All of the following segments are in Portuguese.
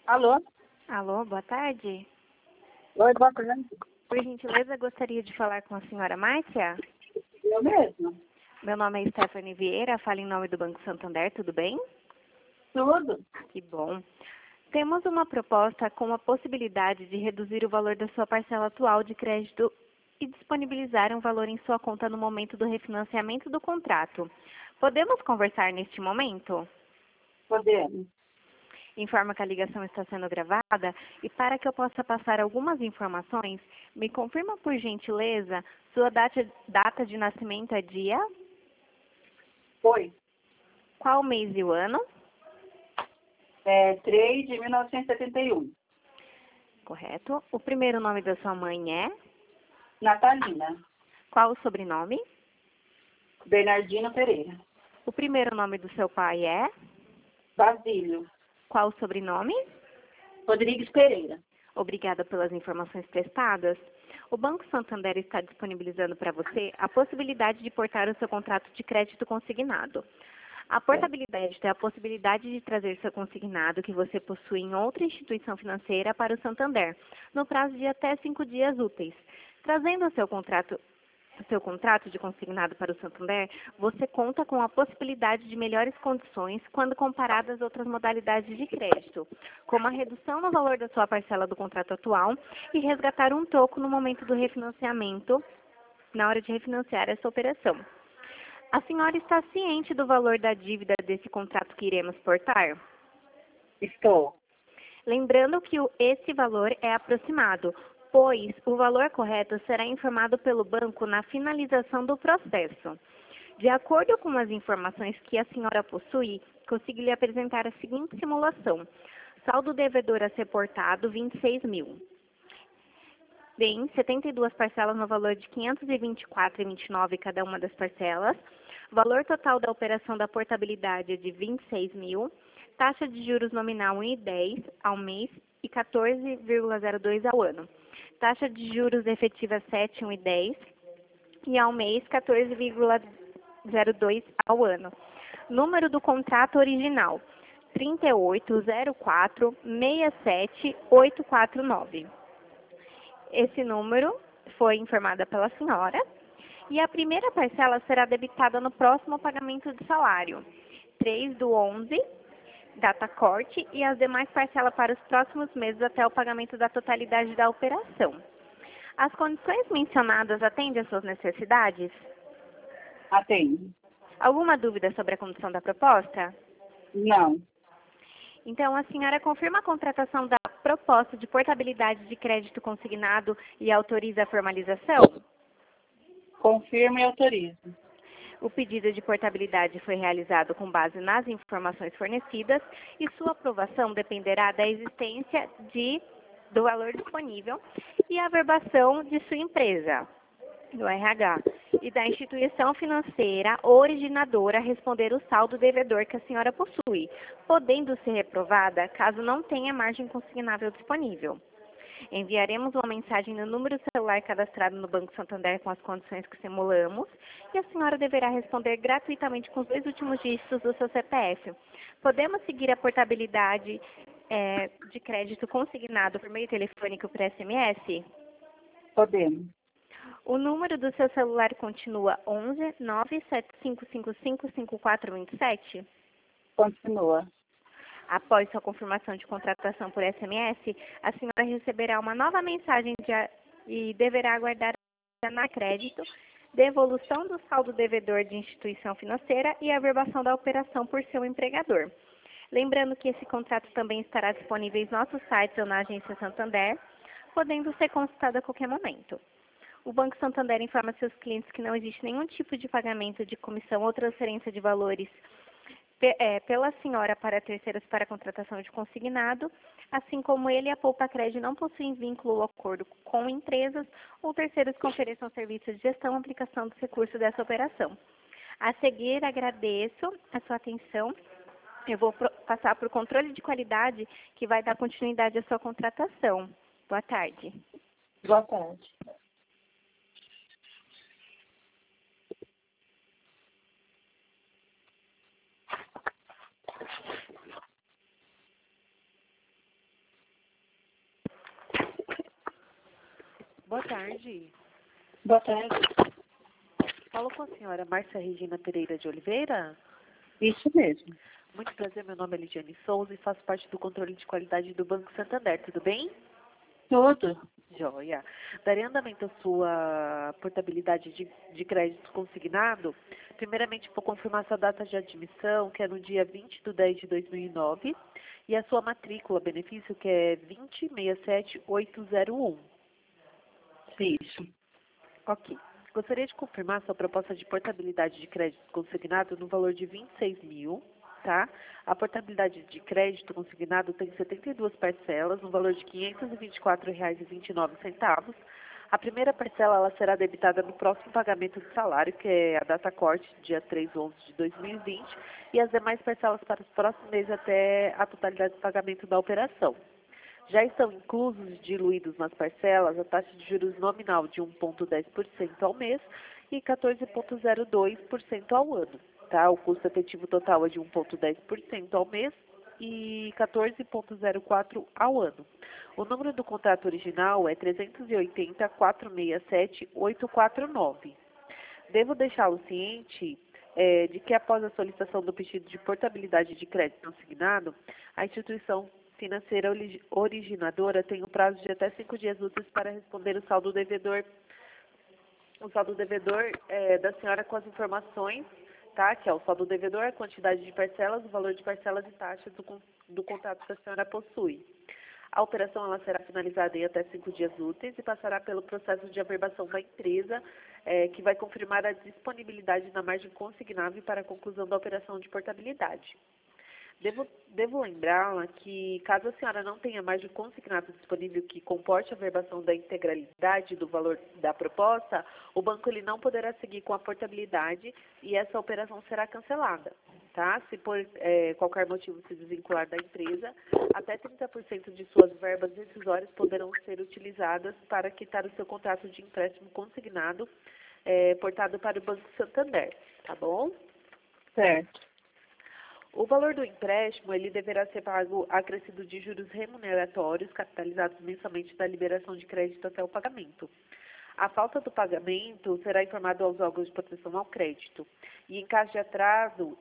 Alô? Alô, boa tarde. Oi, boa tarde. Por gentileza, gostaria de falar com a senhora Márcia. Eu mesmo. Meu nome é Stephanie Vieira, falo em nome do Banco Santander, tudo bem? Tudo? Que bom. Temos uma proposta com a possibilidade de reduzir o valor da sua parcela atual de crédito e disponibilizar um valor em sua conta no momento do refinanciamento do contrato. Podemos conversar neste momento? Podemos. Informa que a ligação está sendo gravada e para que eu possa passar algumas informações, me confirma por gentileza sua data de nascimento é dia, Foi. qual mês e o ano, 3 de 1971. correto? O primeiro nome da sua mãe é, Natalina. qual o sobrenome? Bernardino Pereira. O primeiro nome do seu pai é, Basílio. qual o sobrenome? Rodrigues Pereira. Obrigada pelas informações prestadas. O Banco Santander está disponibilizando para você a possibilidade de portar o seu contrato de crédito consignado. A portabilidade é a possibilidade de trazer seu consignado que você possui em outra instituição financeira para o Santander, no prazo de até 5 dias úteis. Trazendo o seu contrato de consignado para o Santander, você conta com a possibilidade de melhores condições quando comparado às outras modalidades de crédito, como a redução no valor da sua parcela do contrato atual e resgatar um troco no momento do refinanciamento, na hora de refinanciar essa operação. A senhora está ciente do valor da dívida desse contrato que iremos portar? Estou. Lembrando que esse valor é aproximado, pois o valor correto será informado pelo banco na finalização do processo. De acordo com as informações que a senhora possui, consigo lhe apresentar a seguinte simulação. Saldo devedor a ser portado, 26 mil. Bem, 72 parcelas no valor de R$ 524,29 cada uma das parcelas. Valor total da operação da portabilidade é de 26 mil. Taxa de juros nominal 1,10 ao mês e 14,02 ao ano. Taxa de juros efetiva 7,110 e ao mês 14,02 ao ano. Número do contrato original 3804-67849. Esse número foi informada pela senhora e a primeira parcela será debitada no próximo pagamento de salário, 3/11, data corte, e as demais parcelas para os próximos meses até o pagamento da totalidade da operação. As condições mencionadas atendem às suas necessidades? Atende. Alguma dúvida sobre a condição da proposta? Não. Então, a senhora confirma a contratação da proposta de portabilidade de crédito consignado e autoriza a formalização? Confirmo e autorizo. O pedido de portabilidade foi realizado com base nas informações fornecidas e sua aprovação dependerá da existência do valor disponível e a averbação de sua empresa, do RH, e da instituição financeira originadora responder o saldo devedor que a senhora possui, podendo ser reprovada caso não tenha margem consignável disponível. Enviaremos uma mensagem no número celular cadastrado no Banco Santander com as condições que simulamos e a senhora deverá responder gratuitamente com os 2 últimos dígitos do seu CPF. Podemos seguir a portabilidade de crédito consignado por meio telefônico por SMS? Podemos. O número do seu celular continua 11 97555 5427? Continua. Após sua confirmação de contratação por SMS, a senhora receberá uma nova mensagem e deverá aguardar na crédito, devolução do saldo devedor de instituição financeira e averbação da operação por seu empregador. Lembrando que esse contrato também estará disponível em nossos sites ou na agência Santander, podendo ser consultado a qualquer momento. O Banco Santander informa seus clientes que não existe nenhum tipo de pagamento de comissão ou transferência de valores pela senhora para terceiros para a contratação de consignado, assim como ele e a Poupa Crédito não possuem vínculo ou acordo com empresas ou terceiros que ofereçam serviços de gestão ou aplicação dos recursos dessa operação. A seguir, agradeço a sua atenção. Eu vou passar para o controle de qualidade, que vai dar continuidade à sua contratação. Boa tarde. Boa tarde. Boa tarde. Boa tarde. Falo com a senhora Márcia Regina Pereira de Oliveira? Isso mesmo. Muito prazer, meu nome é Lidiane Souza e faço parte do controle de qualidade do Banco Santander, tudo bem? Tudo. Joia. Darei andamento à sua portabilidade de crédito consignado. Primeiramente, vou confirmar sua data de admissão, que é no dia 20/10/2009, e a sua matrícula, benefício, que é 2067801. Isso. Ok. Gostaria de confirmar sua proposta de portabilidade de crédito consignado no valor de 26 mil, tá? A portabilidade de crédito consignado tem 72 parcelas, no valor de R$ 524,29. A primeira parcela ela será debitada no próximo pagamento do salário, que é a data corte, dia 3/11/2020, e as demais parcelas para os próximos meses até a totalidade do pagamento da operação. Já estão inclusos e diluídos nas parcelas a taxa de juros nominal de 1,10% ao mês e 14,02% ao ano. Tá? O custo efetivo total é de 1,10% ao mês e 14,04% ao ano. O número do contrato original é 380-467-849. Devo deixá-lo ciente de que após a solicitação do pedido de portabilidade de crédito consignado, a instituição financeira originadora tem um prazo de até 5 dias úteis para responder o saldo devedor da senhora com as informações, tá? Que é o saldo devedor, a quantidade de parcelas, o valor de parcelas e taxas do contrato que a senhora possui. A operação ela será finalizada em até 5 dias úteis e passará pelo processo de averbação da empresa, que vai confirmar a disponibilidade na margem consignável para a conclusão da operação de portabilidade. Devo lembrá-la que, caso a senhora não tenha margem consignada disponível que comporte a averbação da integralidade do valor da proposta, o banco ele não poderá seguir com a portabilidade e essa operação será cancelada. Tá? Se por qualquer motivo se desvincular da empresa, até 30% de suas verbas decisórias poderão ser utilizadas para quitar o seu contrato de empréstimo consignado portado para o Banco Santander. Tá bom? Certo. O valor do empréstimo ele deverá ser pago acrescido de juros remuneratórios capitalizados mensalmente da liberação de crédito até o pagamento. A falta do pagamento será informado aos órgãos de proteção ao crédito e, em caso de atraso,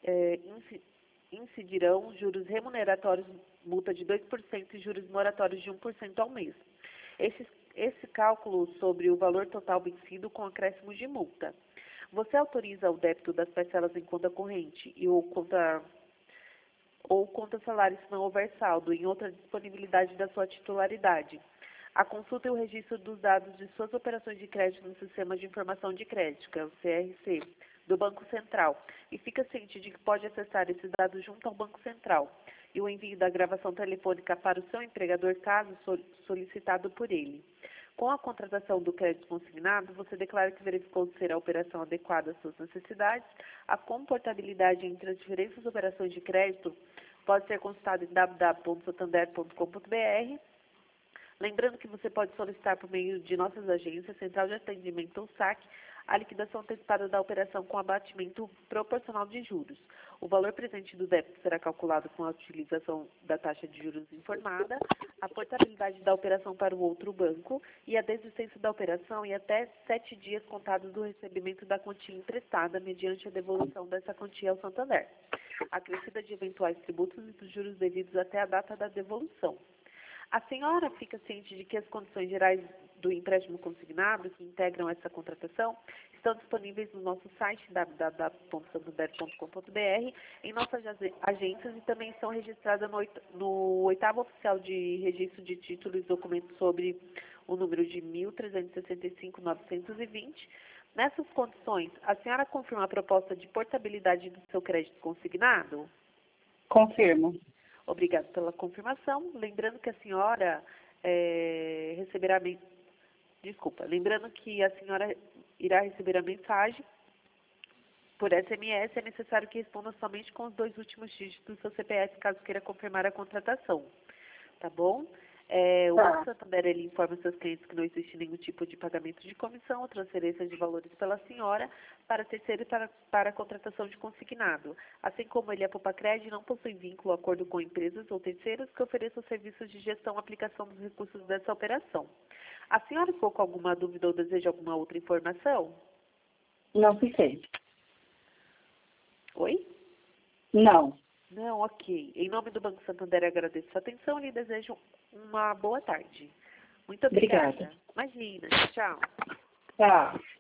incidirão juros remuneratórios, multa de 2% e juros moratórios de 1% ao mês. Esse cálculo sobre o valor total vencido com acréscimo de multa. Você autoriza o débito das parcelas em conta corrente ou conta salário se não houver saldo em outra disponibilidade da sua titularidade. A consulta e o registro dos dados de suas operações de crédito no Sistema de Informação de Crédito, que é o CRC, do Banco Central. E fica ciente de que pode acessar esses dados junto ao Banco Central e o envio da gravação telefônica para o seu empregador, caso solicitado por ele. Com a contratação do crédito consignado, você declara que verificou ser a operação adequada às suas necessidades. A comportabilidade entre as diferentes operações de crédito pode ser consultada em www.santander.com.br. Lembrando que você pode solicitar por meio de nossas agências, Central de Atendimento ou SAC, a liquidação antecipada da operação com abatimento proporcional de juros. O valor presente do débito será calculado com a utilização da taxa de juros informada, a portabilidade da operação para o outro banco e a desistência da operação em até 7 dias contados do recebimento da quantia emprestada, mediante a devolução dessa quantia ao Santander, acrescida de eventuais tributos e dos juros devidos até a data da devolução. A senhora fica ciente de que as condições gerais do empréstimo consignado que integram essa contratação estão disponíveis no nosso site www.santander.com.br, em nossas agências e também estão registradas no 8º Oficial de Registro de Títulos e Documentos sobre o número de 1365-920. Nessas condições, a senhora confirma a proposta de portabilidade do seu crédito consignado? Confirmo. Obrigada pela confirmação. Lembrando que a senhora lembrando que a senhora irá receber a mensagem por SMS. É necessário que responda somente com os 2 últimos dígitos do seu CPF, caso queira confirmar a contratação. Tá bom? O Tá. Banco Santander, ele informa seus clientes que não existe nenhum tipo de pagamento de comissão ou transferência de valores pela senhora para terceiro e para a contratação de consignado. Assim como ele, a Poupa-Cred, não possui vínculo ou acordo com empresas ou terceiros que ofereçam serviços de gestão e aplicação dos recursos dessa operação. A senhora ficou com alguma dúvida ou deseja alguma outra informação? Não fiquei. Oi? Não. Não, ok. Em nome do Banco Santander, agradeço sua atenção e lhe desejo uma boa tarde. Muito obrigada. Obrigada. Imagina. Tchau. Tá.